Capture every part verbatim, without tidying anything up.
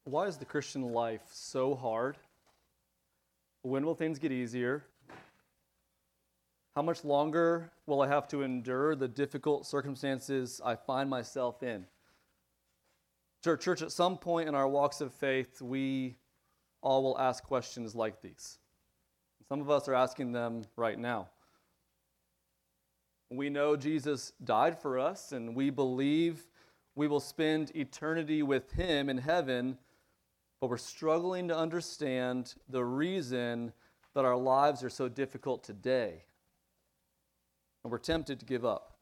Why is the Christian life so hard? When will things get easier? How much longer will I have to endure the difficult circumstances I find myself in? Church, at some point in our walks of faith, we all will ask questions like these. Some of us are asking them right now. We know Jesus died for us, and we believe we will spend eternity with Him in heaven, but we're struggling to understand the reason that our lives are so difficult today. And we're tempted to give up.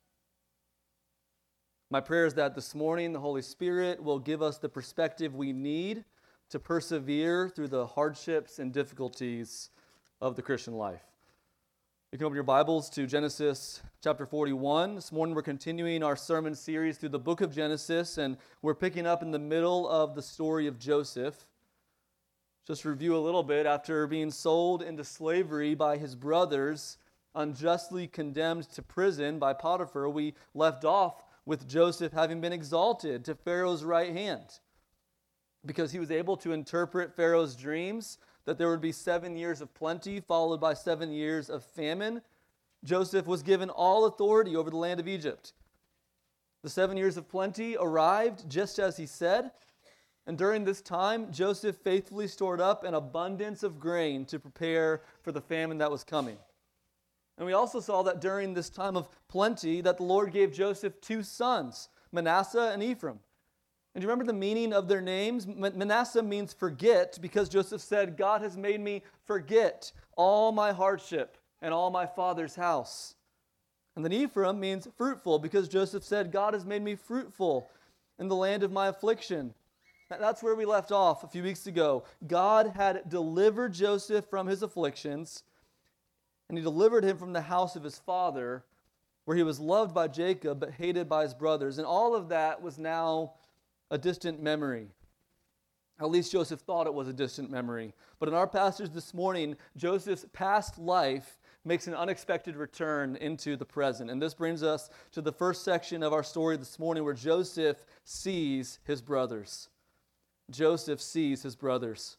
My prayer is that this morning the Holy Spirit will give us the perspective we need to persevere through the hardships and difficulties of the Christian life. You can open your Bibles to Genesis chapter forty-one. This morning we're continuing our sermon series through the book of Genesis, and we're picking up in the middle of the story of Joseph. Just to review a little bit, after being sold into slavery by his brothers, unjustly condemned to prison by Potiphar, we left off with Joseph having been exalted to Pharaoh's right hand because he was able to interpret Pharaoh's dreams that there would be seven years of plenty followed by seven years of famine. Joseph was given all authority over the land of Egypt. The seven years of plenty arrived just as he said, and during this time, Joseph faithfully stored up an abundance of grain to prepare for the famine that was coming. And we also saw that during this time of plenty that the Lord gave Joseph two sons, Manasseh and Ephraim. And do you remember the meaning of their names? Manasseh means forget, because Joseph said, God has made me forget all my hardship and all my father's house. And then Ephraim means fruitful, because Joseph said, God has made me fruitful in the land of my affliction. That's where we left off a few weeks ago. God had delivered Joseph from his afflictions, and he delivered him from the house of his father, where he was loved by Jacob but hated by his brothers. And all of that was now a distant memory. At least Joseph thought it was a distant memory. But in our passage this morning, Joseph's past life makes an unexpected return into the present. And this brings us to the first section of our story this morning, where Joseph sees his brothers. Joseph sees his brothers.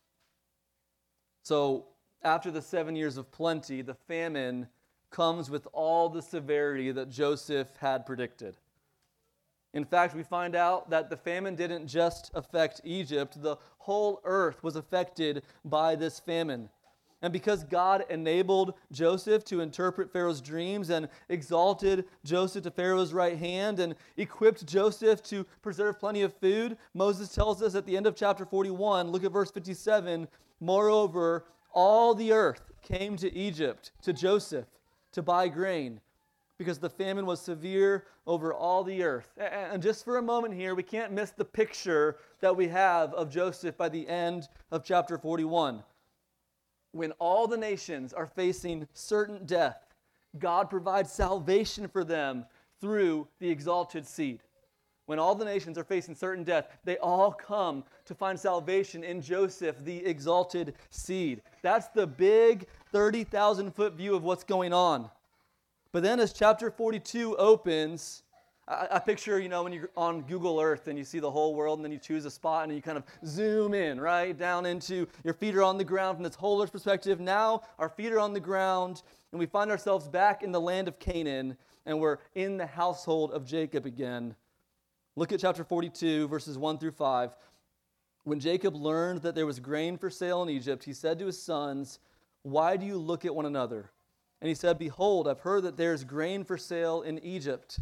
So, after the seven years of plenty, the famine comes with all the severity that Joseph had predicted. In fact, we find out that the famine didn't just affect Egypt. The whole earth was affected by this famine. And because God enabled Joseph to interpret Pharaoh's dreams and exalted Joseph to Pharaoh's right hand and equipped Joseph to preserve plenty of food, Moses tells us at the end of chapter forty-one, look at verse fifty-seven, moreover, all the earth came to Egypt, to Joseph, to buy grain, because the famine was severe over all the earth. And just for a moment here, we can't miss the picture that we have of Joseph by the end of chapter forty-one. When all the nations are facing certain death, God provides salvation for them through the exalted seed. When all the nations are facing certain death, they all come to find salvation in Joseph, the exalted seed. That's the big thirty thousand foot view of what's going on. But then as chapter forty-two opens, I, I picture, you know, when you're on Google Earth and you see the whole world and then you choose a spot and you kind of zoom in, right, down into your feet are on the ground from this whole earth perspective. Now our feet are on the ground and we find ourselves back in the land of Canaan and we're in the household of Jacob again. Look at chapter forty-two, verses one through five. When Jacob learned that there was grain for sale in Egypt, he said to his sons, "Why do you look at one another?" And he said, "Behold, I've heard that there is grain for sale in Egypt.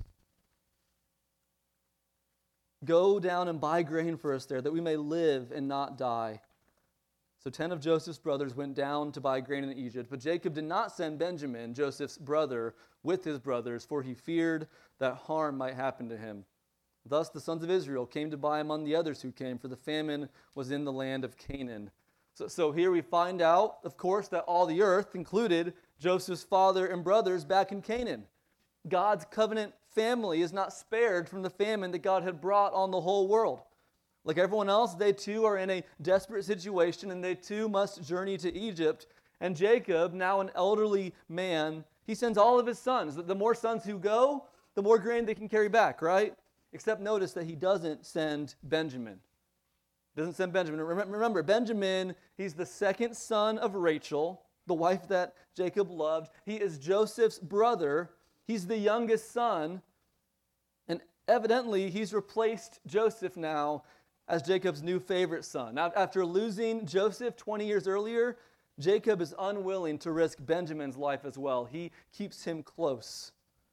Go down and buy grain for us there, that we may live and not die." So ten of Joseph's brothers went down to buy grain in Egypt. But Jacob did not send Benjamin, Joseph's brother, with his brothers, for he feared that harm might happen to him. Thus the sons of Israel came to buy among the others who came, for the famine was in the land of Canaan. So, so here we find out, of course, that all the earth included Joseph's father and brothers back in Canaan. God's covenant family is not spared from the famine that God had brought on the whole world. Like everyone else, they too are in a desperate situation, and they too must journey to Egypt. And Jacob, now an elderly man, he sends all of his sons. The more sons who go, the more grain they can carry back, right? Except notice that he doesn't send Benjamin. Doesn't send Benjamin. Remember, Benjamin, he's the second son of Rachel, the wife that Jacob loved. He is Joseph's brother. He's the youngest son. And evidently, he's replaced Joseph now as Jacob's new favorite son. Now, after losing Joseph twenty years earlier, Jacob is unwilling to risk Benjamin's life as well. He keeps him close.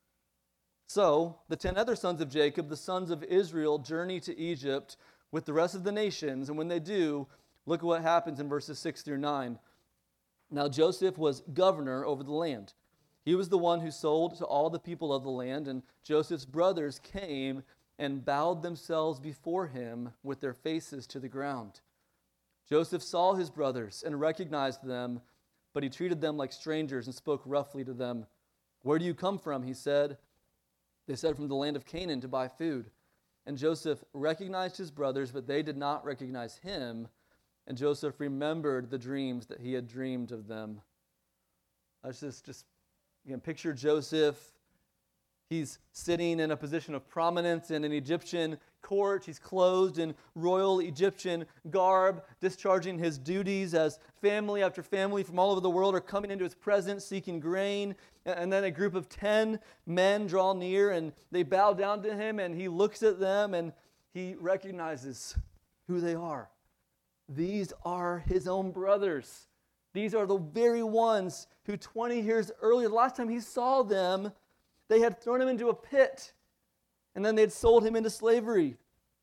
So, the ten other sons of Jacob, the sons of Israel, journey to Egypt with the rest of the nations. And when they do, look at what happens in verses six through nine. Now Joseph was governor over the land. He was the one who sold to all the people of the land, and Joseph's brothers came and bowed themselves before him with their faces to the ground. Joseph saw his brothers and recognized them, but he treated them like strangers and spoke roughly to them. "Where do you come from?" he said. They said, "From the land of Canaan to buy food." And Joseph recognized his brothers, but they did not recognize him. And Joseph remembered the dreams that he had dreamed of them. Let's just, just you can picture Joseph. He's sitting in a position of prominence in an Egyptian court. He's clothed in royal Egyptian garb, discharging his duties as family after family from all over the world are coming into his presence seeking grain. And then a group of ten men draw near and they bow down to him, and he looks at them and he recognizes who they are. These are his own brothers. These are the very ones who twenty years earlier, the last time he saw them, they had thrown him into a pit, and then they had sold him into slavery.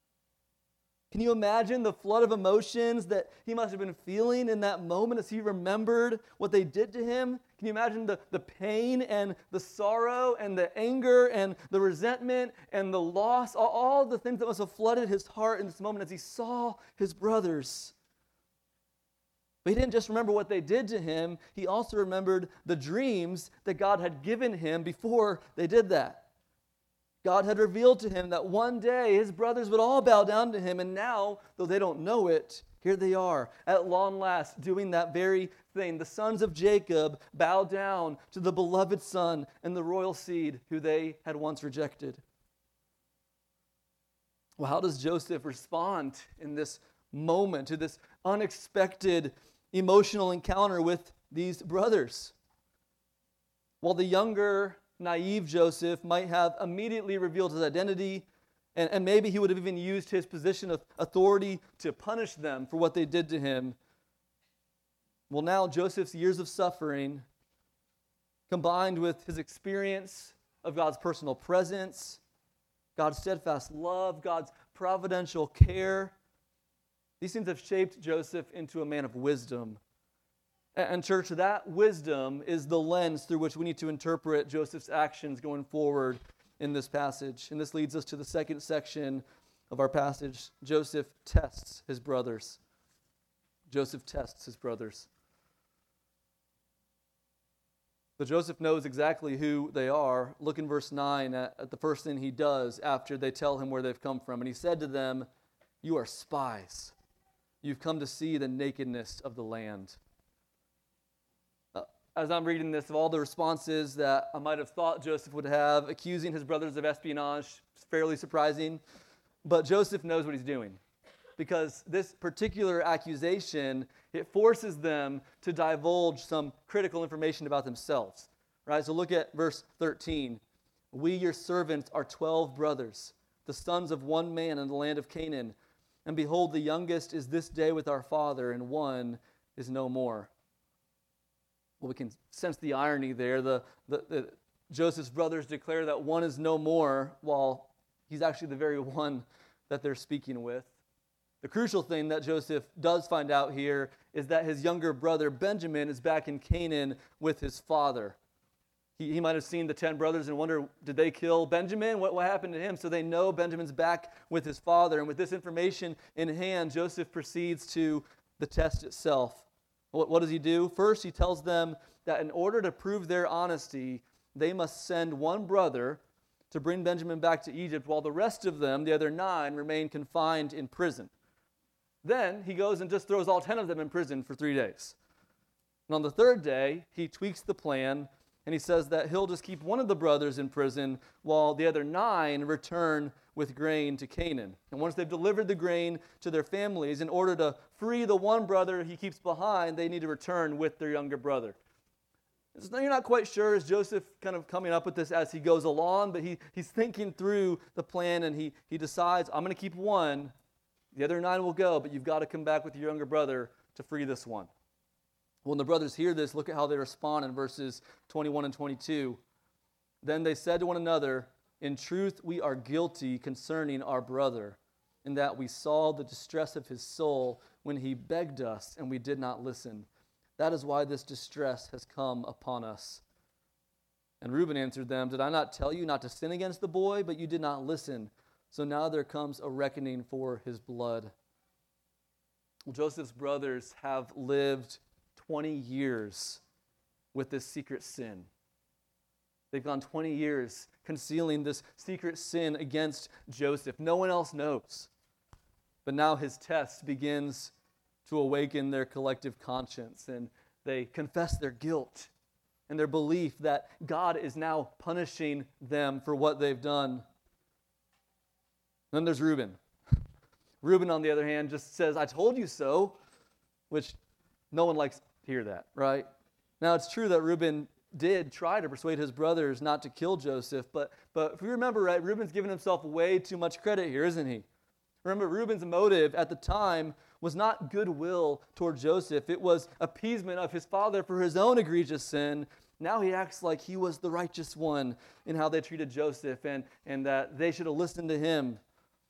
Can you imagine the flood of emotions that he must have been feeling in that moment as he remembered what they did to him? Can you imagine the, the pain and the sorrow and the anger and the resentment and the loss, all, all the things that must have flooded his heart in this moment as he saw his brothers? But he didn't just remember what they did to him, he also remembered the dreams that God had given him before they did that. God had revealed to him that one day his brothers would all bow down to him, and now, though they don't know it, here they are, at long last, doing that very thing. The sons of Jacob bow down to the beloved son and the royal seed who they had once rejected. Well, how does Joseph respond in this moment to this unexpected emotional encounter with these brothers? While the younger, naive Joseph might have immediately revealed his identity, and, and maybe he would have even used his position of authority to punish them for what they did to him. Well, now Joseph's years of suffering, combined with his experience of God's personal presence, God's steadfast love, God's providential care, these things have shaped Joseph into a man of wisdom. And church, that wisdom is the lens through which we need to interpret Joseph's actions going forward in this passage. And this leads us to the second section of our passage. Joseph tests his brothers. Joseph tests his brothers. So Joseph knows exactly who they are. Look in verse nine at, at the first thing he does after they tell him where they've come from. And he said to them, "You are spies. You've come to see the nakedness of the land." Uh, as I'm reading this, of all the responses that I might have thought Joseph would have, accusing his brothers of espionage, is fairly surprising. But Joseph knows what he's doing, because this particular accusation, it forces them to divulge some critical information about themselves. Right? So look at verse thirteen. "We, your servants, are twelve brothers, the sons of one man in the land of Canaan. And behold, the youngest is this day with our father, and one is no more." Well, we can sense the irony there. The, the, the Joseph's brothers declare that one is no more, while he's actually the very one that they're speaking with. The crucial thing that Joseph does find out here is that his younger brother Benjamin is back in Canaan with his father. He, he might have seen the ten brothers and wonder, did they kill Benjamin? What, what happened to him? So they know Benjamin's back with his father. And with this information in hand, Joseph proceeds to the test itself. What, what does he do? First, he tells them that in order to prove their honesty, they must send one brother to bring Benjamin back to Egypt, while the rest of them, the other nine, remain confined in prison. Then he goes and just throws all ten of them in prison for three days. And on the third day, he tweaks the plan, And he says that he'll just keep one of the brothers in prison while the other nine return with grain to Canaan. And once they've delivered the grain to their families, in order to free the one brother he keeps behind, they need to return with their younger brother. So you're not quite sure, is Joseph kind of coming up with this as he goes along, but he, he's thinking through the plan, and he, he decides, I'm going to keep one, the other nine will go, but you've got to come back with your younger brother to free this one. When the brothers hear this, look at how they respond in verses twenty-one and twenty-two. Then they said to one another, in truth we are guilty concerning our brother, in that we saw the distress of his soul when he begged us, and we did not listen. That is why this distress has come upon us. And Reuben answered them, did I not tell you not to sin against the boy? But you did not listen. So now there comes a reckoning for his blood. Well, Joseph's brothers have lived twenty years with this secret sin. They've gone twenty years concealing this secret sin against Joseph. No one else knows. But now his test begins to awaken their collective conscience, and they confess their guilt and their belief that God is now punishing them for what they've done. Then there's Reuben. Reuben, on the other hand, just says, I told you so, which no one likes to hear that, right? Now, it's true that Reuben did try to persuade his brothers not to kill Joseph, but, but if we remember right, Reuben's giving himself way too much credit here, isn't he? Remember, Reuben's motive at the time was not goodwill toward Joseph. It was appeasement of his father for his own egregious sin. Now he acts like he was the righteous one in how they treated Joseph, and, and that they should have listened to him.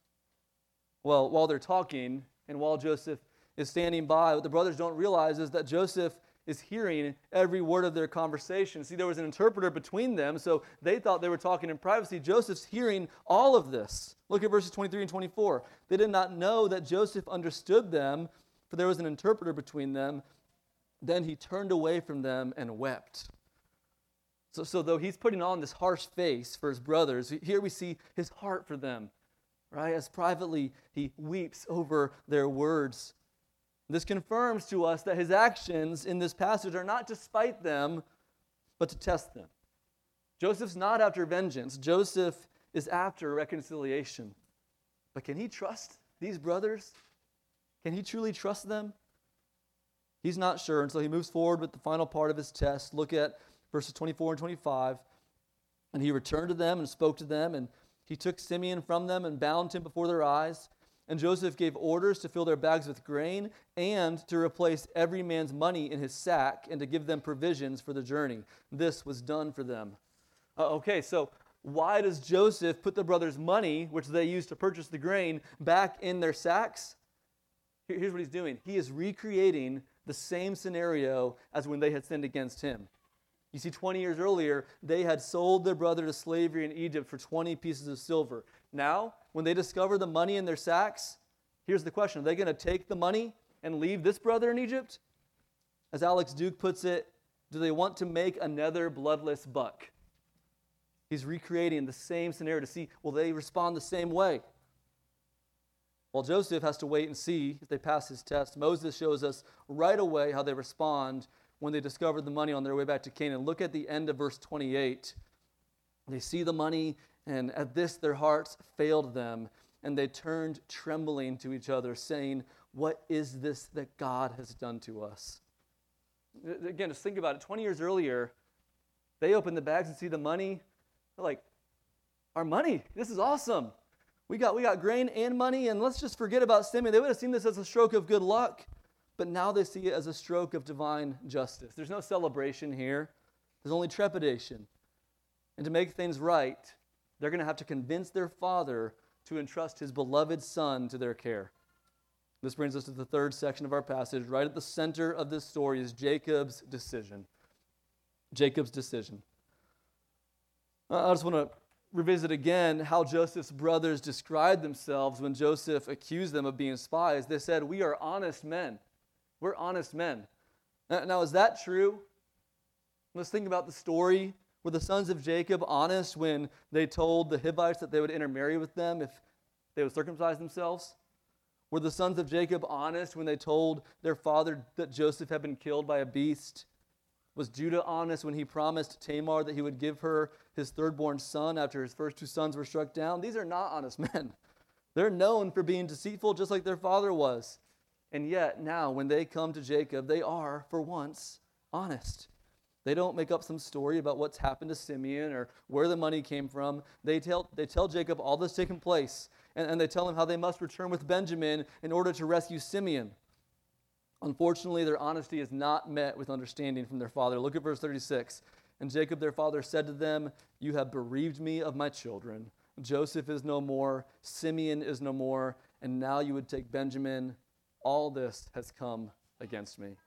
Well, while they're talking, and while Joseph is standing by, what the brothers don't realize is that Joseph is hearing every word of their conversation. See, there was an interpreter between them, so they thought they were talking in privacy. Joseph's hearing all of this. Look at verses twenty-three and twenty-four. They did not know that Joseph understood them, for there was an interpreter between them. Then he turned away from them and wept. So, so though he's putting on this harsh face for his brothers, here we see his heart for them, right? As privately he weeps over their words. This confirms to us that his actions in this passage are not to spite them, but to test them. Joseph's not after vengeance. Joseph is after reconciliation. But can he trust these brothers? Can he truly trust them? He's not sure, and so he moves forward with the final part of his test. Look at verses twenty-four and twenty-five. And he returned to them and spoke to them, and he took Simeon from them and bound him before their eyes. And Joseph gave orders to fill their bags with grain and to replace every man's money in his sack and to give them provisions for the journey. This was done for them. Uh, okay, so why does Joseph put the brothers' money, which they used to purchase the grain, back in their sacks? Here, here's what he's doing. He is recreating the same scenario as when they had sinned against him. You see, twenty years earlier, they had sold their brother to slavery in Egypt for twenty pieces of silver. Now, when they discover the money in their sacks, here's the question. Are they going to take the money and leave this brother in Egypt? As Alex Duke puts it, do they want to make another bloodless buck? He's recreating the same scenario to see, will they respond the same way? While Joseph has to wait and see if they pass his test, Moses shows us right away how they respond when they discovered the money on their way back to Canaan. Look at the end of verse twenty-eight. They see the money, and at this their hearts failed them, and they turned trembling to each other, saying, what is this that God has done to us? Again, just think about it. twenty years earlier, they open the bags and see the money. They're like, our money, this is awesome. We got, we got grain and money, and let's just forget about Simeon. They would have seen this as a stroke of good luck. But now they see it as a stroke of divine justice. There's no celebration here. There's only trepidation. And to make things right, they're going to have to convince their father to entrust his beloved son to their care. This brings us to the third section of our passage. Right at the center of this story is Jacob's decision. Jacob's decision. I just want to revisit again how Joseph's brothers described themselves when Joseph accused them of being spies. They said, we are honest men. We're honest men. Now, is that true? Let's think about the story. Were the sons of Jacob honest when they told the Hivites that they would intermarry with them if they would circumcise themselves? Were the sons of Jacob honest when they told their father that Joseph had been killed by a beast? Was Judah honest when he promised Tamar that he would give her his third-born son after his first two sons were struck down? These are not honest men. They're known for being deceitful just like their father was. And yet now when they come to Jacob, they are, for once, honest. They don't make up some story about what's happened to Simeon or where the money came from. They tell, they tell Jacob all this taken place, and, and they tell him how they must return with Benjamin in order to rescue Simeon. Unfortunately, their honesty is not met with understanding from their father. Look at verse thirty-six. And Jacob, their father, said to them, "You have bereaved me of my children. Joseph is no more, Simeon is no more, and now you would take Benjamin. All this has come against me."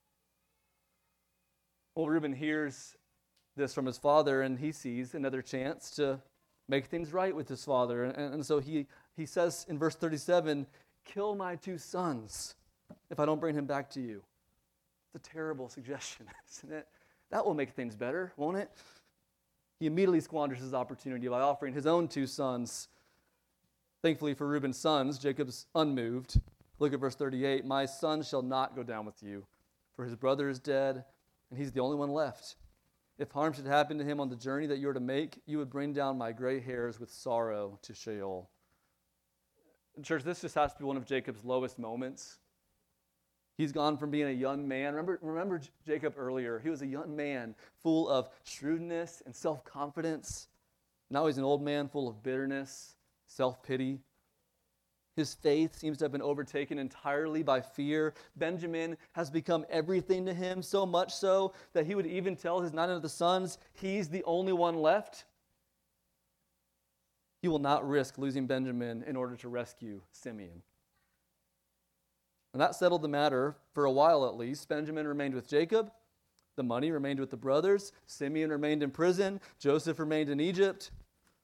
Well, Reuben hears this from his father, and he sees another chance to make things right with his father. And, and so he, he says in verse thirty-seven, "Kill my two sons if I don't bring him back to you." It's a terrible suggestion, isn't it? That will make things better, won't it? He immediately squanders his opportunity by offering his own two sons. Thankfully for Reuben's sons, Jacob's unmoved. Look at verse thirty-eight. "My son shall not go down with you, for his brother is dead, and he's the only one left. If harm should happen to him on the journey that you are to make, you would bring down my gray hairs with sorrow to Sheol." Church, this just has to be one of Jacob's lowest moments. He's gone from being a young man. Remember, remember Jacob earlier. He was a young man full of shrewdness and self-confidence. Now he's an old man full of bitterness, self-pity. His faith seems to have been overtaken entirely by fear. Benjamin has become everything to him, so much so that he would even tell his nine other sons he's the only one left. He will not risk losing Benjamin in order to rescue Simeon. And that settled the matter for a while at least. Benjamin remained with Jacob. The money remained with the brothers. Simeon remained in prison. Joseph remained in Egypt.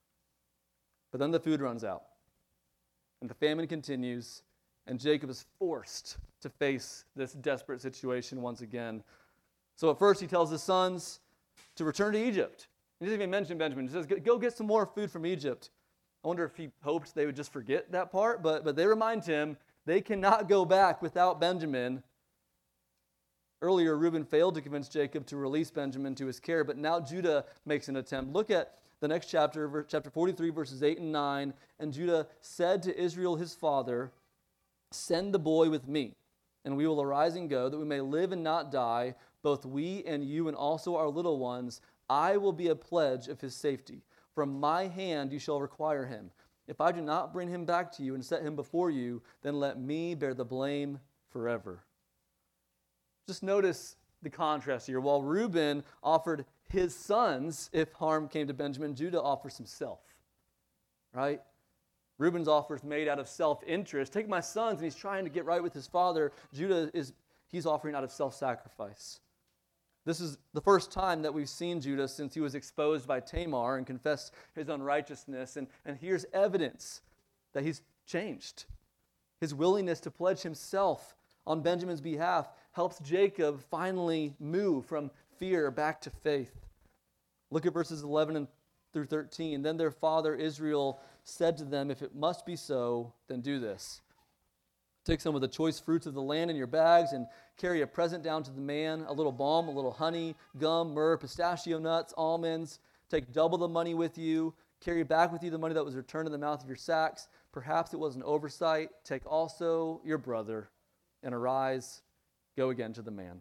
But then the food runs out. And the famine continues. And Jacob is forced to face this desperate situation once again. So at first he tells his sons to return to Egypt. He doesn't even mention Benjamin. He says, "Go get some more food from Egypt." I wonder if he hoped they would just forget that part. But, but they remind him, they cannot go back without Benjamin. Earlier, Reuben failed to convince Jacob to release Benjamin to his care, but now Judah makes an attempt. Look at the next chapter, chapter forty-three, verses eight and nine. "And Judah said to Israel his father, 'Send the boy with me, and we will arise and go, that we may live and not die, both we and you and also our little ones. I will be a pledge of his safety. From my hand you shall require him. If I do not bring him back to you and set him before you, then let me bear the blame forever.'" Just notice the contrast here. While Reuben offered his sons if harm came to Benjamin, Judah offers himself. Right? Reuben's offer is made out of self-interest. Take my sons, and he's trying to get right with his father. Judah is he's offering out of self-sacrifice. This is the first time that we've seen Judah since he was exposed by Tamar and confessed his unrighteousness. And, and here's evidence that he's changed. His willingness to pledge himself on Benjamin's behalf helps Jacob finally move from fear back to faith. Look at verses eleven through thirteen. "Then their father Israel said to them, 'If it must be so, then do this. Take some of the choice fruits of the land in your bags and carry a present down to the man, a little balm, a little honey, gum, myrrh, pistachio nuts, almonds. Take double the money with you. Carry back with you the money that was returned in the mouth of your sacks. Perhaps it was an oversight. Take also your brother, and arise, go again to the man.'"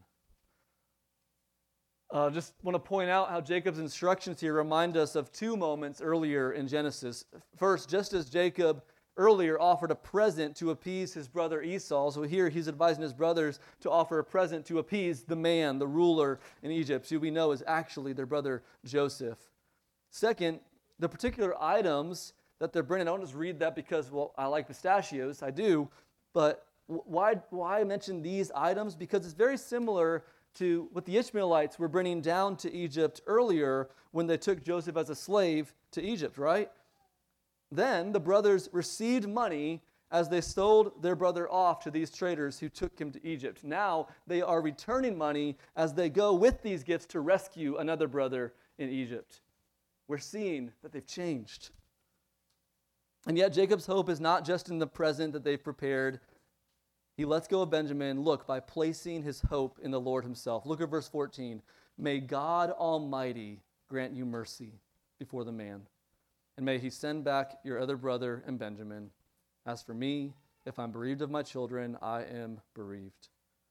Uh, just want to point out how Jacob's instructions here remind us of two moments earlier in Genesis. First, just as Jacob earlier offered a present to appease his brother Esau, so here he's advising his brothers to offer a present to appease the man, the ruler in Egypt, who we know is actually their brother Joseph. Second, the particular items that they're bringing, I don't just read that because, well, I like pistachios, I do, but why, why mention these items? Because it's very similar to what the Ishmaelites were bringing down to Egypt earlier when they took Joseph as a slave to Egypt, right? Then the brothers received money as they sold their brother off to these traders who took him to Egypt. Now they are returning money as they go with these gifts to rescue another brother in Egypt. We're seeing that they've changed. And yet Jacob's hope is not just in the present that they've prepared. He lets go of Benjamin, look, by placing his hope in the Lord himself. Look at verse fourteen. May God Almighty grant you mercy before the man, and may he send back your other brother and Benjamin. As for me, if I'm bereaved of my children, I am bereaved."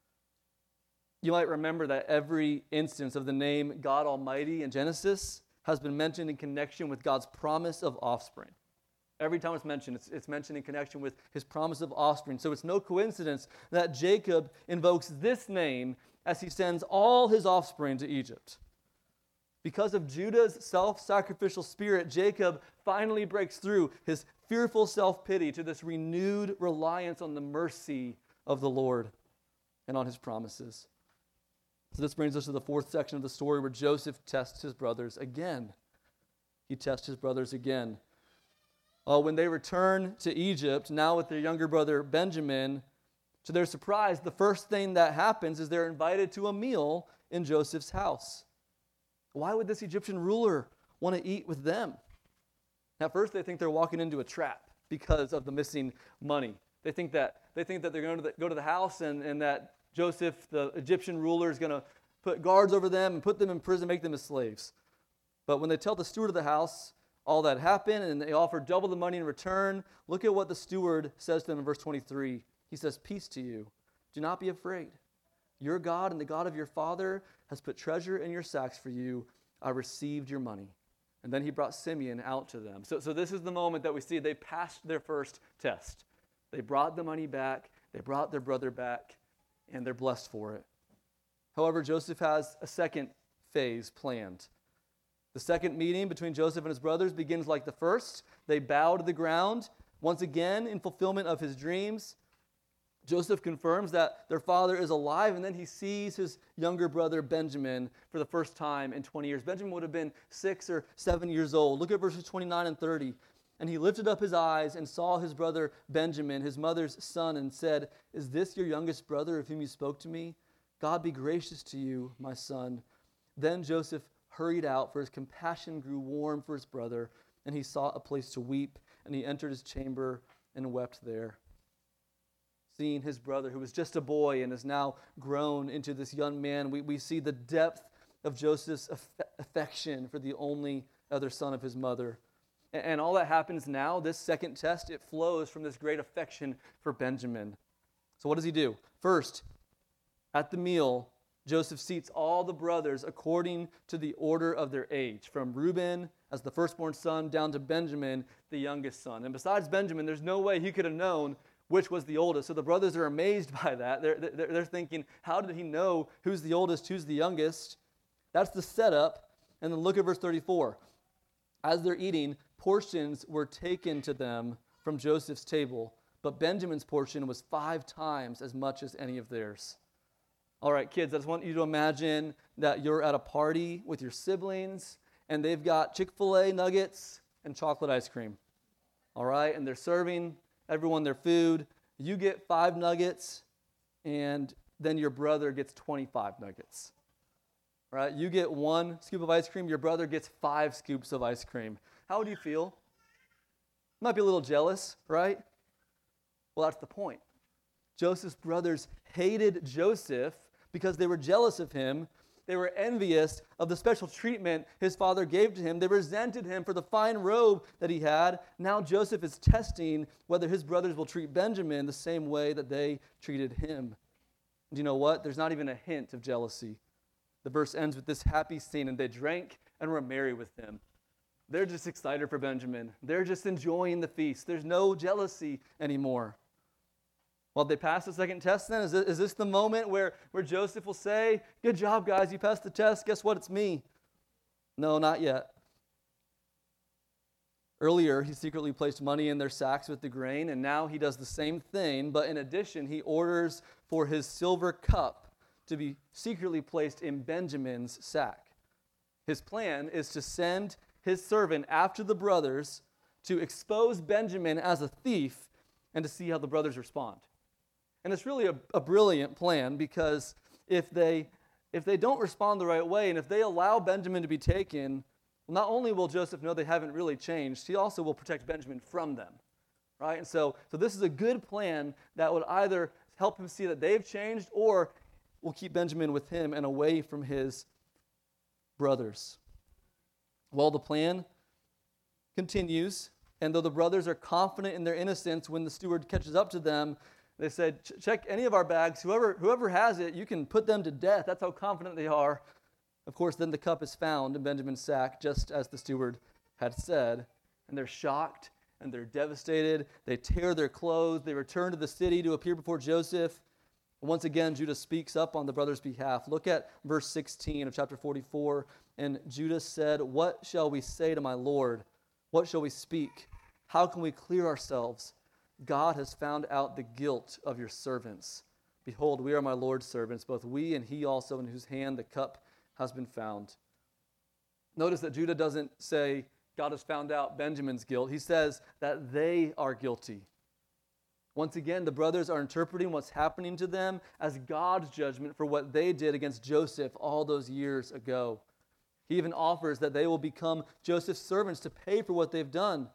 You might remember that every instance of the name God Almighty in Genesis has been mentioned in connection with God's promise of offspring. Every time it's mentioned, it's, it's mentioned in connection with his promise of offspring. So it's no coincidence that Jacob invokes this name as he sends all his offspring to Egypt. Because of Judah's self-sacrificial spirit, Jacob finally breaks through his fearful self-pity to this renewed reliance on the mercy of the Lord and on his promises. So this brings us to the fourth section of the story where Joseph tests his brothers again. He tests his brothers again. Uh, when they return to Egypt, now with their younger brother Benjamin, to their surprise, the first thing that happens is they're invited to a meal in Joseph's house. Why would this Egyptian ruler want to eat with them? At first, they think they're walking into a trap because of the missing money. They think that they think that they're going to the, go to the house and, and that Joseph, the Egyptian ruler, is going to put guards over them and put them in prison, make them as slaves. But when they tell the steward of the house all that happened and they offer double the money in return, look at what the steward says to them in verse twenty-three. He says, "Peace to you. Do not be afraid. Your God and the God of your father has put treasure in your sacks for you. I received your money." And then he brought Simeon out to them. So, so this is the moment that we see they passed their first test. They brought the money back. They brought their brother back. And they're blessed for it. However, Joseph has a second phase planned. The second meeting between Joseph and his brothers begins like the first. They bow to the ground, once again in fulfillment of his dreams. Joseph confirms that their father is alive, and then he sees his younger brother Benjamin for the first time in twenty years. Benjamin would have been six or seven years old. Look at verses twenty-nine and thirty. "And he lifted up his eyes and saw his brother Benjamin, his mother's son, and said, 'Is this your youngest brother of whom you spoke to me? God be gracious to you, my son.' Then Joseph hurried out, for his compassion grew warm for his brother, and he sought a place to weep, and he entered his chamber and wept there." Seeing his brother, who was just a boy and is now grown into this young man, we, we see the depth of Joseph's aff- affection for the only other son of his mother. And all that happens now, this second test, it flows from this great affection for Benjamin. So what does he do? First, at the meal, Joseph seats all the brothers according to the order of their age, from Reuben as the firstborn son down to Benjamin, the youngest son. And besides Benjamin, there's no way he could have known which was the oldest. So the brothers are amazed by that. They're, they're, they're thinking, how did he know who's the oldest, who's the youngest? That's the setup. And then look at verse thirty-four. As they're eating, portions were taken to them from Joseph's table, but Benjamin's portion was five times as much as any of theirs. All right, kids, I just want you to imagine that you're at a party with your siblings, and they've got Chick-fil-A nuggets and chocolate ice cream. All right, and they're serving everyone their food. You get five nuggets, and then your brother gets twenty-five nuggets. Right? You get one scoop of ice cream, your brother gets five scoops of ice cream. How would you feel? You might be a little jealous, right? Well, that's the point. Joseph's brothers hated Joseph because they were jealous of him. They were envious of the special treatment his father gave to him. They resented him for the fine robe that he had. Now Joseph is testing whether his brothers will treat Benjamin the same way that they treated him. And you know what? There's not even a hint of jealousy. The verse ends with this happy scene, and they drank and were merry with him. They're just excited for Benjamin. They're just enjoying the feast. There's no jealousy anymore. Well, they pass the second test then? Is this, is this the moment where, where Joseph will say, "Good job, guys, you passed the test. Guess what? It's me." No, not yet. Earlier, he secretly placed money in their sacks with the grain, and now he does the same thing, but in addition, he orders for his silver cup to be secretly placed in Benjamin's sack. His plan is to send his servant after the brothers to expose Benjamin as a thief and to see how the brothers respond. And it's really a, a brilliant plan, because if they if they don't respond the right way, and if they allow Benjamin to be taken, well, not only will Joseph know they haven't really changed, he also will protect Benjamin from them, right? And so, so this is a good plan that would either help him see that they've changed, or will keep Benjamin with him and away from his brothers. Well, the plan continues, and though the brothers are confident in their innocence, when the steward catches up to them, they said, check any of our bags. Whoever, whoever has it, you can put them to death. That's how confident they are. Of course, then the cup is found in Benjamin's sack, just as the steward had said, and they're shocked and they're devastated. They tear their clothes. They return to the city to appear before Joseph. Once again, Judah speaks up on the brothers' behalf. Look at verse sixteen of chapter forty-four. And Judah said, "What shall we say to my Lord? What shall we speak? How can we clear ourselves? God has found out the guilt of your servants. Behold, we are my Lord's servants, both we and he also, in whose hand the cup has been found." Notice that Judah doesn't say God has found out Benjamin's guilt. He says that they are guilty. Once again, the brothers are interpreting what's happening to them as God's judgment for what they did against Joseph all those years ago. He even offers that they will become Joseph's servants to pay for what they've done.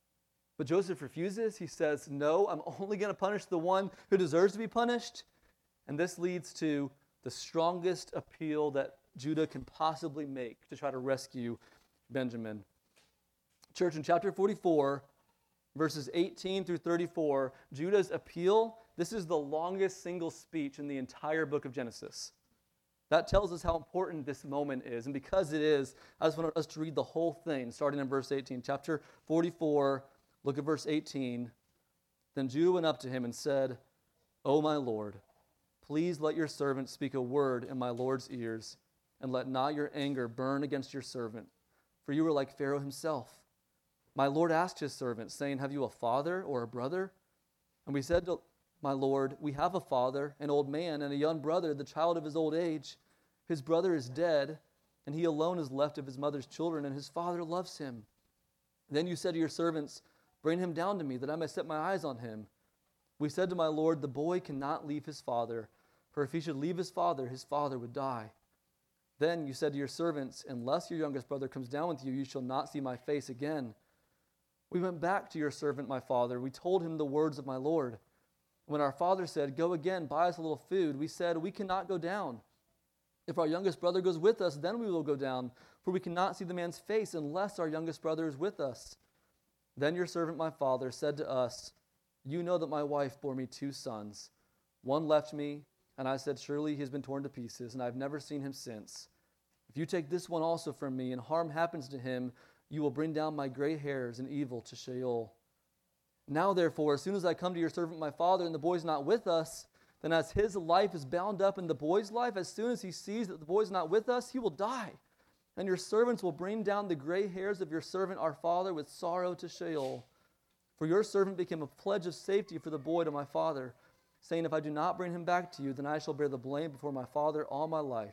But Joseph refuses. He says, no, I'm only going to punish the one who deserves to be punished. And this leads to the strongest appeal that Judah can possibly make to try to rescue Benjamin. Church, in chapter forty-four, verses eighteen through thirty-four, Judah's appeal, this is the longest single speech in the entire book of Genesis. That tells us how important this moment is. And because it is, I just want us to read the whole thing, starting in verse eighteen. Chapter forty-four, look at verse eighteen. Then Judah went up to him and said, "O my Lord, please let your servant speak a word in my Lord's ears, and let not your anger burn against your servant, for you are like Pharaoh himself. My Lord asked his servant, saying, have you a father or a brother? And we said to my Lord, we have a father, an old man, and a young brother, the child of his old age. His brother is dead, and he alone is left of his mother's children, and his father loves him. Then you said to your servants, bring him down to me, that I may set my eyes on him. We said to my Lord, the boy cannot leave his father, for if he should leave his father, his father would die. Then you said to your servants, unless your youngest brother comes down with you, you shall not see my face again. We went back to your servant, my father. We told him the words of my Lord. When our father said, go again, buy us a little food, we said, we cannot go down. If our youngest brother goes with us, then we will go down, for we cannot see the man's face unless our youngest brother is with us. Then your servant, my father, said to us, you know that my wife bore me two sons. One left me, and I said, surely he has been torn to pieces, and I have never seen him since. If you take this one also from me, and harm happens to him, you will bring down my gray hairs and evil to Sheol. Now, therefore, as soon as I come to your servant my father, and the boy is not with us, then as his life is bound up in the boy's life, as soon as he sees that the boy is not with us, he will die. And your servants will bring down the gray hairs of your servant our father with sorrow to Sheol. For your servant became a pledge of safety for the boy to my father, saying, if I do not bring him back to you, then I shall bear the blame before my father all my life.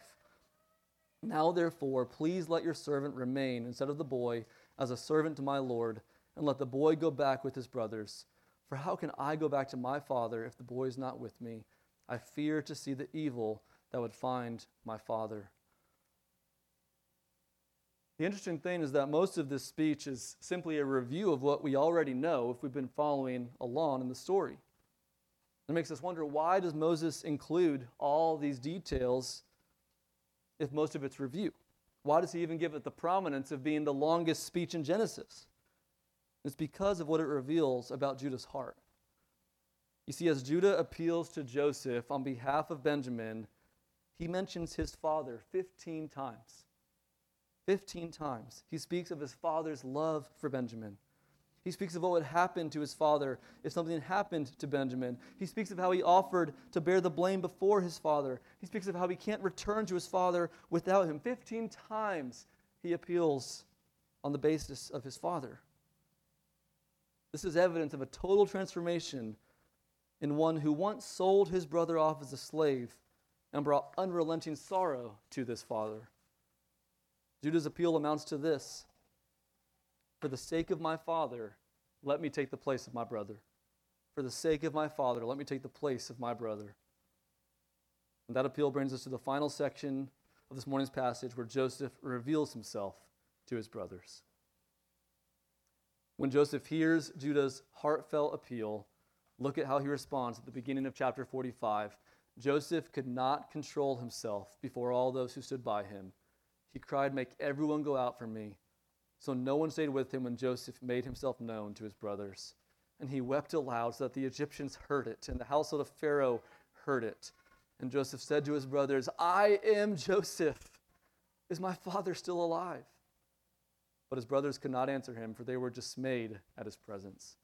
Now, therefore, please let your servant remain instead of the boy as a servant to my Lord, and let the boy go back with his brothers. For how can I go back to my father if the boy is not with me? I fear to see the evil that would find my father. The interesting thing is that most of this speech is simply a review of what we already know if we've been following along in the story. It makes us wonder, why does Moses include all these details if most of it's review? Why does he even give it the prominence of being the longest speech in Genesis? It's because of what it reveals about Judah's heart. You see, as Judah appeals to Joseph on behalf of Benjamin, he mentions his father fifteen times. fifteen times. He speaks of his father's love for Benjamin. He speaks of what would happen to his father if something happened to Benjamin. He speaks of how he offered to bear the blame before his father. He speaks of how he can't return to his father without him. Fifteen times he appeals on the basis of his father. This is evidence of a total transformation in one who once sold his brother off as a slave and brought unrelenting sorrow to this father. Judah's appeal amounts to this: for the sake of my father, let me take the place of my brother. For the sake of my father, let me take the place of my brother. And that appeal brings us to the final section of this morning's passage where Joseph reveals himself to his brothers. When Joseph hears Judah's heartfelt appeal, look at how he responds at the beginning of chapter forty-five. Joseph could not control himself before all those who stood by him. he cried, "Make everyone go out from me." So no one stayed with him when Joseph made himself known to his brothers. And he wept aloud so that the Egyptians heard it, and the household of Pharaoh heard it. And Joseph said to his brothers, "I am Joseph. Is my father still alive?" But his brothers could not answer him, for they were dismayed at his presence.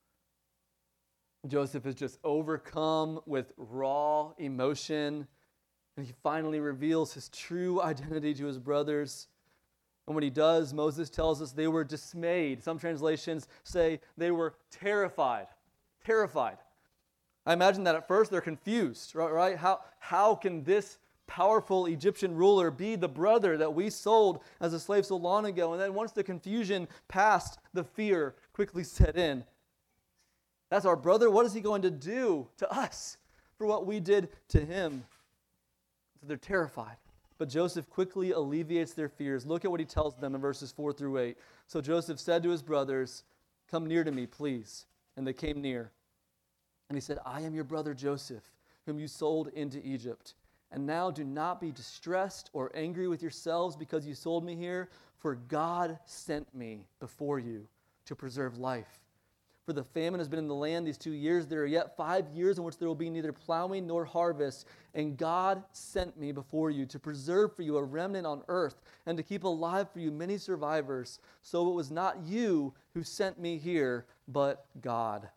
Joseph is just overcome with raw emotion, and he finally reveals his true identity to his brothers. And when he does, Moses tells us they were dismayed. Some translations say they were terrified. Terrified. I imagine that at first they're confused, right? right? How, how can this powerful Egyptian ruler be the brother that we sold as a slave so long ago? And then once the confusion passed, the fear quickly set in. That's our brother. What is he going to do to us for what we did to him? So they're terrified. But Joseph quickly alleviates their fears. Look at what he tells them in verses four through eight. So Joseph said to his brothers, "Come near to me, please." And they came near. And he said, "I am your brother Joseph, whom you sold into Egypt. And now do not be distressed or angry with yourselves because you sold me here, for God sent me before you to preserve life. For the famine has been in the land these two years. There are yet five years in which there will be neither plowing nor harvest. And God sent me before you to preserve for you a remnant on earth and to keep alive for you many survivors. So it was not you who sent me here, but God."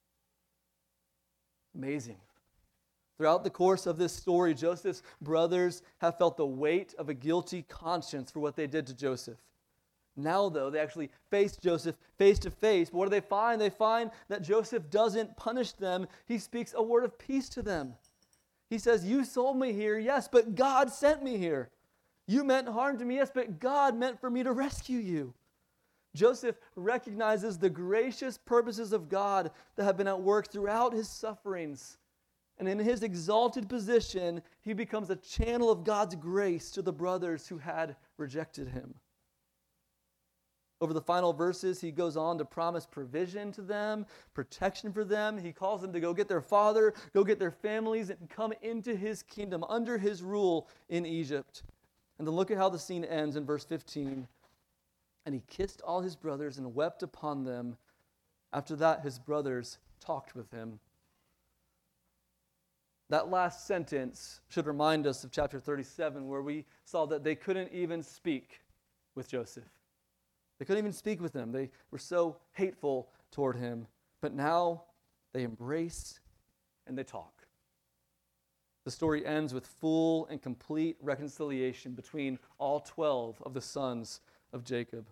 Amazing. Throughout the course of this story, Joseph's brothers have felt the weight of a guilty conscience for what they did to Joseph. Now, though, they actually face Joseph face to face. But what do they find? They find that Joseph doesn't punish them. He speaks a word of peace to them. He says, "You sold me here, yes, but God sent me here. You meant harm to me, yes, but God meant for me to rescue you." Joseph recognizes the gracious purposes of God that have been at work throughout his sufferings. And in his exalted position, he becomes a channel of God's grace to the brothers who had rejected him. Over the final verses, he goes on to promise provision to them, protection for them. He calls them to go get their father, go get their families, and come into his kingdom, under his rule in Egypt. And then look at how the scene ends in verse fifteen. "And he kissed all his brothers and wept upon them. After that, his brothers talked with him." That last sentence should remind us of chapter thirty-seven, where we saw that they couldn't even speak with Joseph. They couldn't even speak with him. They were so hateful toward him. But now they embrace and they talk. The story ends with full and complete reconciliation between all twelve of the sons of Jacob.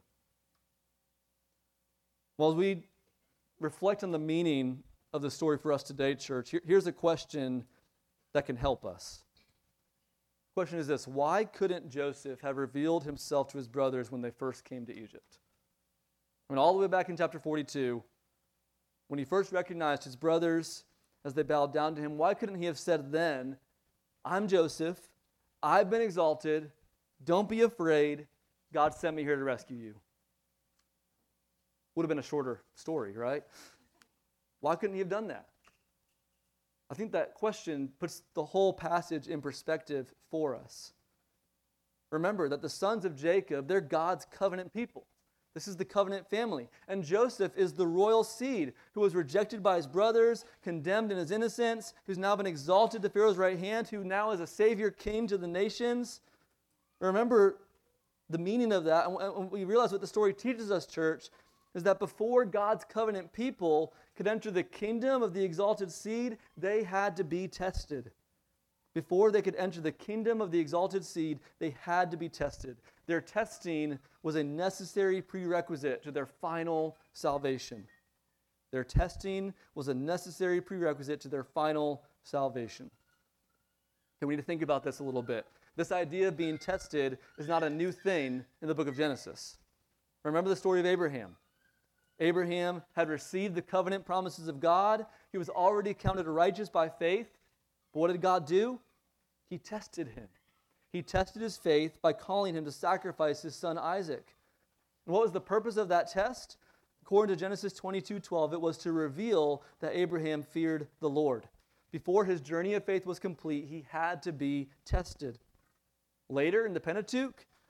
While we reflect on the meaning of the story for us today, church, here, here's a question that can help us. The question is this: why couldn't Joseph have revealed himself to his brothers when they first came to Egypt? I mean, all the way back in chapter forty-two, when he first recognized his brothers as they bowed down to him, why couldn't he have said then, "I'm Joseph, I've been exalted, don't be afraid, God sent me here to rescue you"? Would have been a shorter story, right? Why couldn't he have done that? I think that question puts the whole passage in perspective for us. Remember that the sons of Jacob, they're God's covenant people. This is the covenant family. And Joseph is the royal seed who was rejected by his brothers, condemned in his innocence, who's now been exalted to Pharaoh's right hand, who now is a savior king to the nations. Remember the meaning of that, and we realize what the story teaches us, church, is that before God's covenant people could enter the kingdom of the exalted seed, they had to be tested. Before they could enter the kingdom of the exalted seed, they had to be tested. Their testing was a necessary prerequisite to their final salvation. Their testing was a necessary prerequisite to their final salvation. And we need to think about this a little bit. This idea of being tested is not a new thing in the book of Genesis. Remember the story of Abraham. Abraham had received the covenant promises of God. He was already counted righteous by faith. But what did God do? He tested him. He tested his faith by calling him to sacrifice his son Isaac. And what was the purpose of that test? According to Genesis twenty-two twelve, it was to reveal that Abraham feared the Lord. Before his journey of faith was complete, he had to be tested. Later in the Pentateuch,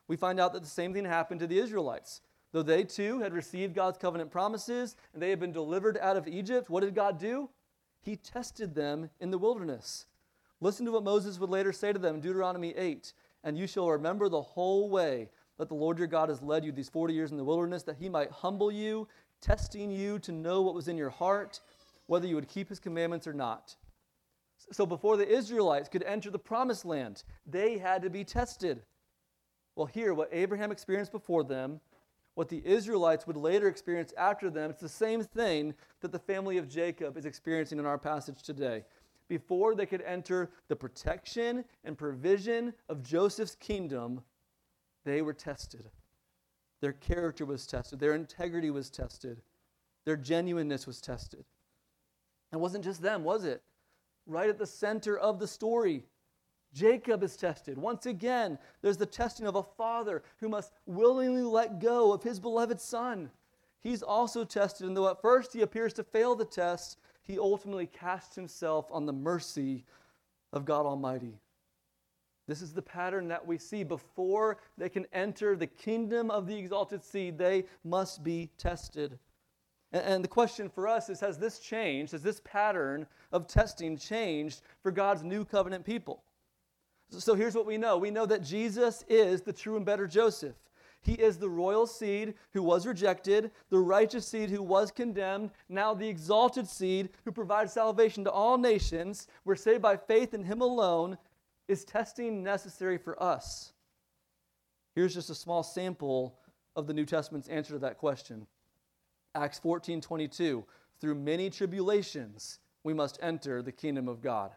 We find out that the same thing happened to the Israelites. Though they too had received God's covenant promises and they had been delivered out of Egypt, what did God do? He tested them in the wilderness. Listen to what Moses would later say to them in Deuteronomy eight. And you shall remember the whole way that the Lord your God has led you these forty years in the wilderness, that he might humble you, testing you to know what was in your heart, whether you would keep his commandments or not. So before the Israelites could enter the promised land, they had to be tested. Well, here, what Abraham experienced before them, what the Israelites would later experience after them, it's the same thing that the family of Jacob is experiencing in our passage today. Before they could enter the protection and provision of Joseph's kingdom, they were tested. Their character was tested. Their integrity was tested. Their genuineness was tested. It wasn't just them, was it? Right at the center of the story, Jacob is tested. Once again, there's the testing of a father who must willingly let go of his beloved son. He's also tested, and though at first he appears to fail the test, he ultimately casts himself on the mercy of God Almighty. This is the pattern that we see. Before they can enter the kingdom of the exalted seed, they must be tested. And, and the question for us is, has this changed? Has this pattern of testing changed for God's new covenant people? So here's what we know. We know that Jesus is the true and better Joseph. He is the royal seed who was rejected, the righteous seed who was condemned, now the exalted seed who provides salvation to all nations. We're saved by faith in him alone. Is testing necessary for us? Here's just a small sample of the New Testament's answer to that question. Acts fourteen twenty-two, through many tribulations we must enter the kingdom of God.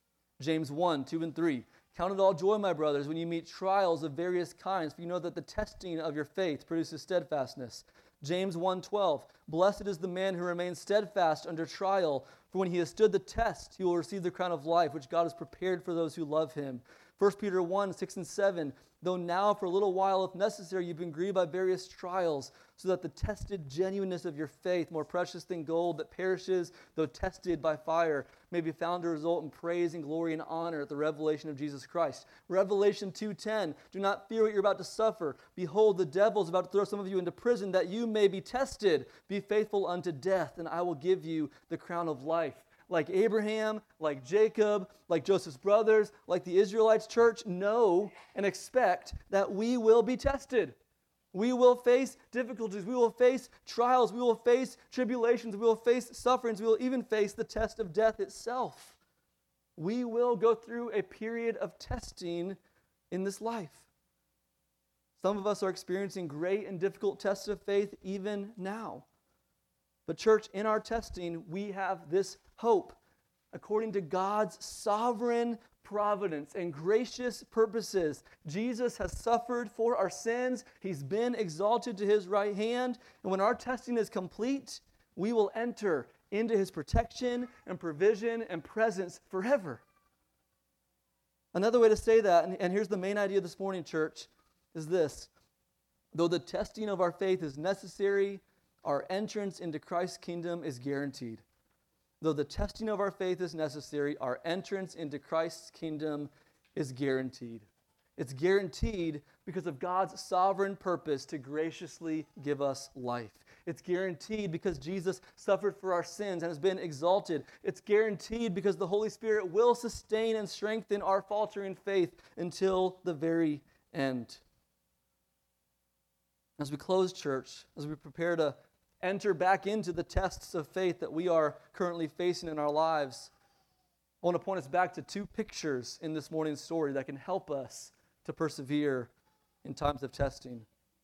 James one, two and three, count it all joy, my brothers, when you meet trials of various kinds, for you know that the testing of your faith produces steadfastness. James one twelve, blessed is the man who remains steadfast under trial, for when he has stood the test, he will receive the crown of life, which God has prepared for those who love him. First Peter one, six and seven, though now for a little while, if necessary, you've been grieved by various trials, so that the tested genuineness of your faith, more precious than gold that perishes, though tested by fire, may be found to result in praise and glory and honor at the revelation of Jesus Christ. Revelation two ten, do not fear what you're about to suffer. Behold, the devil is about to throw some of you into prison, that you may be tested. Be faithful unto death, and I will give you the crown of life. Like Abraham, like Jacob, like Joseph's brothers, like the Israelites, church, know and expect that we will be tested. We will face difficulties. We will face trials. We will face tribulations. We will face sufferings. We will even face the test of death itself. We will go through a period of testing in this life. Some of us are experiencing great and difficult tests of faith even now. But church, in our testing, we have this hope. According to God's sovereign providence and gracious purposes, Jesus has suffered for our sins. He's been exalted to his right hand. And when our testing is complete, we will enter into his protection and provision and presence forever. Another way to say that, and, and here's the main idea this morning, church, is this. Though the testing of our faith is necessary, our entrance into Christ's kingdom is guaranteed. Though the testing of our faith is necessary, our entrance into Christ's kingdom is guaranteed. It's guaranteed because of God's sovereign purpose to graciously give us life. It's guaranteed because Jesus suffered for our sins and has been exalted. It's guaranteed because the Holy Spirit will sustain and strengthen our faltering faith until the very end. As we close, church, as we prepare to enter back into the tests of faith that we are currently facing in our lives, I want to point us back to two pictures in this morning's story that can help us to persevere in times of testing.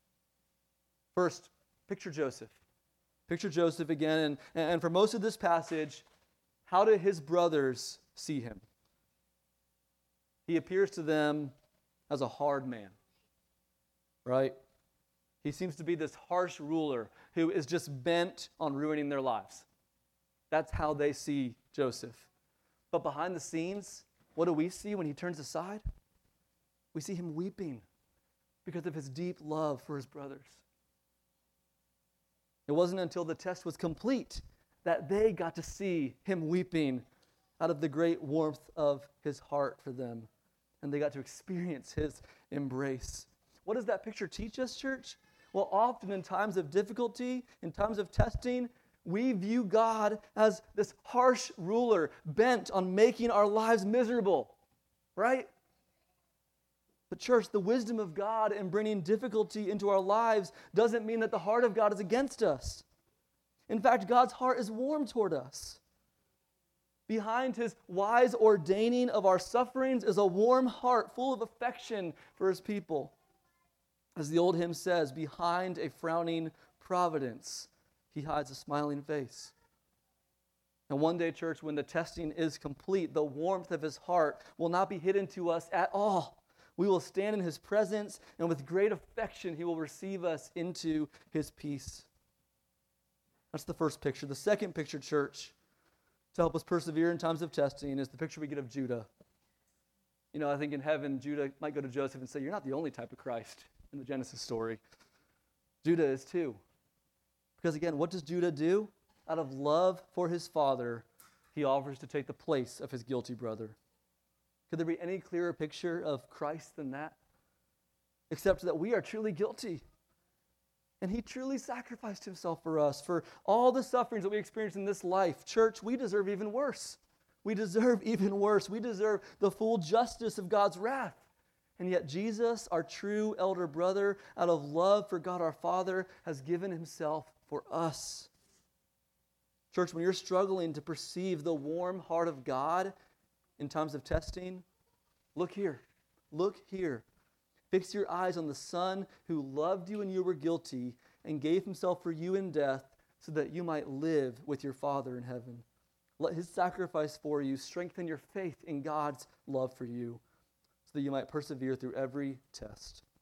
First, picture Joseph. Picture Joseph again, and, and for most of this passage, how do his brothers see him? He appears to them as a hard man, right? He seems to be this harsh ruler who is just bent on ruining their lives. That's how they see Joseph. But behind the scenes, what do we see when he turns aside? We see him weeping because of his deep love for his brothers. It wasn't until the test was complete that they got to see him weeping out of the great warmth of his heart for them. And they got to experience his embrace. What does that picture teach us, church? Well, often in times of difficulty, in times of testing, we view God as this harsh ruler bent on making our lives miserable, right? But church, the wisdom of God in bringing difficulty into our lives doesn't mean that the heart of God is against us. In fact, God's heart is warm toward us. Behind his wise ordaining of our sufferings is a warm heart full of affection for his people. As the old hymn says, behind a frowning providence, he hides a smiling face. And one day, church, when the testing is complete, the warmth of his heart will not be hidden to us at all. We will stand in his presence, and with great affection, he will receive us into his peace. That's the first picture. The second picture, church, to help us persevere in times of testing is the picture we get of Judah. You know, I think in heaven, Judah might go to Joseph and say, you're not the only type of Christ in the Genesis story. Judah is too. Because again, what does Judah do? Out of love for his father, he offers to take the place of his guilty brother. Could there be any clearer picture of Christ than that? Except that we are truly guilty. And he truly sacrificed himself for us. For all the sufferings that we experience in this life, church, we deserve even worse. We deserve even worse. We deserve the full justice of God's wrath. And yet Jesus, our true elder brother, out of love for God our Father, has given himself for us. Church, when you're struggling to perceive the warm heart of God in times of testing, look here. Look here. Fix your eyes on the Son who loved you when you were guilty and gave himself for you in death so that you might live with your Father in heaven. Let his sacrifice for you strengthen your faith in God's love for you so that you might persevere through every test.